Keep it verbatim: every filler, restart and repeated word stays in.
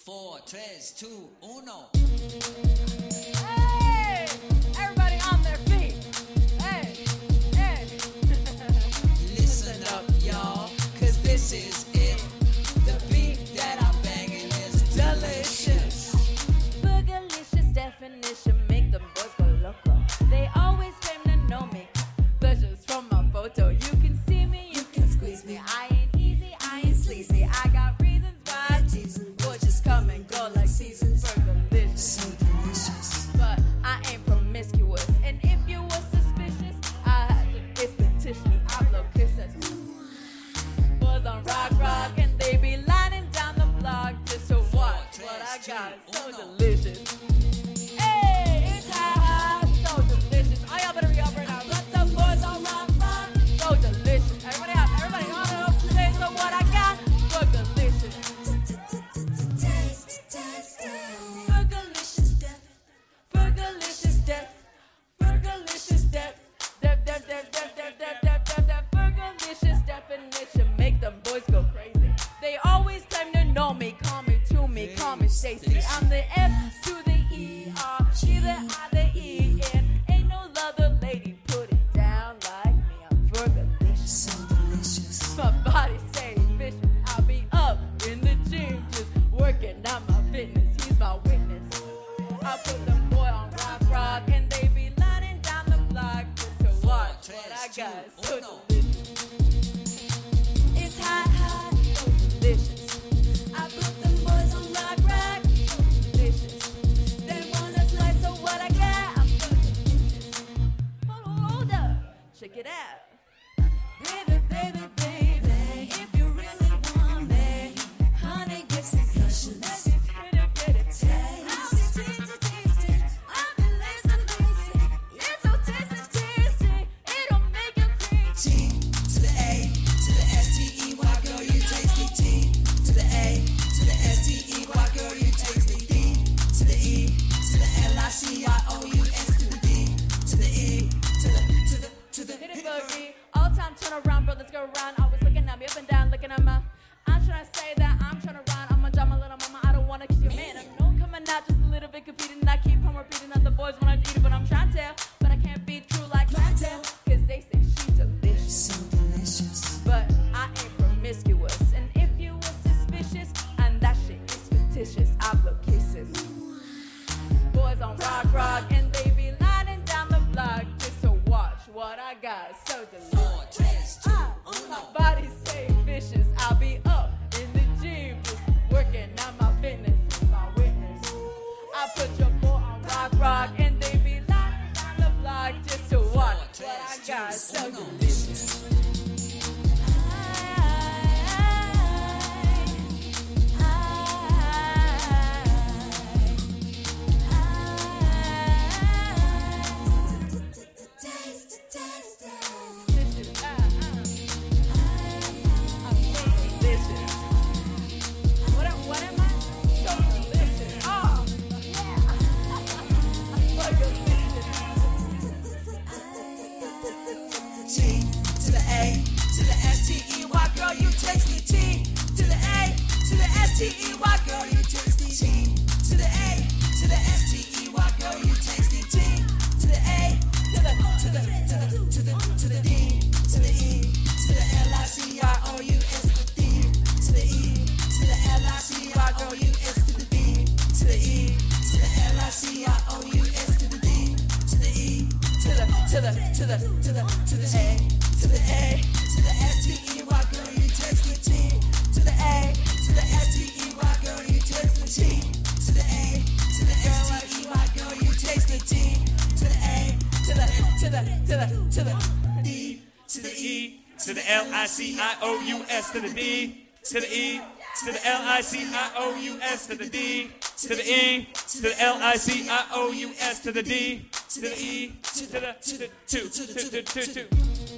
Four, tres, two, uno. Hey! Everybody on their feet. Hey! Hey! Listen up, y'all, cause this is it. The beat that I'm banging is delicious. Boogalicious definition make them boys go loco. They always claim to know me. Pleasures from my photo. You can see me, you can squeeze me. I ain't easy, I ain't sleazy. I got reasons why I tease them. Boys just come and go like seasons. Burgalicious. So delicious. But I ain't promiscuous. And if you were suspicious, I had to kiss the tissue. I blow kisses. Boys on rock, rock, and they be lining down the block just to watch what I got. So delicious. Hey, it's hot, so delicious. All y'all better be up right now. Let the boys on rock, rock. So delicious. Everybody up, everybody on up. Taste of what I got. So delicious. Fergalicious death. Fergalicious death. Fergalicious death. Death, death, death, death, death, death, death, death, death. Fergalicious definition make them boys go crazy. They always claim to know me. Call me to me, call me Stacy. I'm the F to the E R, she the I, the E, and ain't no other lady put it down like me. I'm fergalicious. So delicious. My body stay vicious. I'll be up in the gym just working on my fitness. He's my witness. I put them boy on rock, rock, and they be lining down the block just to watch what I got. So delicious. It's hot, hot, so delicious. I put them boys on rock, rock, so delicious. They wanna slice of what I got. I'm so delicious. Hold, hold up, check it out. Baby, baby, baby, if you really want me, honey, get some cushions. Let's get it, get it, taste. I'll be tasty, tasty. I'll be lazy, lazy. It's so tasty, tasty. It'll make you crazy. T to the A to the S T E Y, girl, you taste me. T to the A to the S T E Y, girl, you taste me. D to the E to the L I C I O U S to the D to the E to the to the to the Hit it, boogie. All time, turn around, brothers go around. Always looking at me, up and down, looking at my. I'm trying to say that I'm trying to run. I'm gonna drop my little mama. I don't wanna kiss your man. I know I'm coming out just a little bit competing. And I keep on repeating that the boys wanna eat it, but I'm trying to tell. But I can't be true like clientele. Cause they say she's delicious. so delicious. But I ain't promiscuous. And if you were suspicious, and that shit is fictitious, I blow kisses. Boys on rock, rock, and they be lining down the block just to watch what I got. So delicious. Four, tres, two, Ah, my uno. body stay vicious. I'll be up in the gym just working on my fitness. He's my witness. I put your boy on rock, rock, and they be lining down the block just to watch what I got. So delicious. Delicious. Ah, ah. I'm so delicious. What am, what am I? So delicious. Oh, yeah. I'm so delicious. T to the A to the S T E Y, girl, you taste me. T to the A to the S T E Y, girl, you taste me. T to the A to the S T E Y, girl, you taste me. T to the A to the to the to the to the to the D to the E to the L I C I O U S to the D to the E to the L I C I O U S to the D to the E to the L I C I O U S to the D to the E To the, to the, to the, to the to the A to the A to the S T E Y, girl, you taste me. T to the A to the S T E Y, girl, you taste me. T to the A to the S T E Y, girl, you taste me. T to the A to the to the, to the, to the. D to the E to the L I C I O U S to the D to the E to the L I C I O U S to the D to the E to the L I C I O U S to the D to the E to the to the two to the two two two.